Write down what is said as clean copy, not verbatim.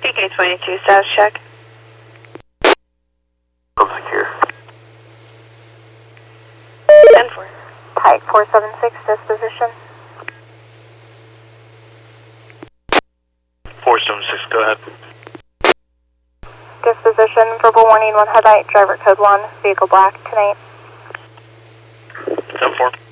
PK22 status check. Secure. 10-4. Pike 476 disposition. 476, go ahead. Disposition, verbal warning, 1 headlight, driver code 1, vehicle black, 10-8. 10-4.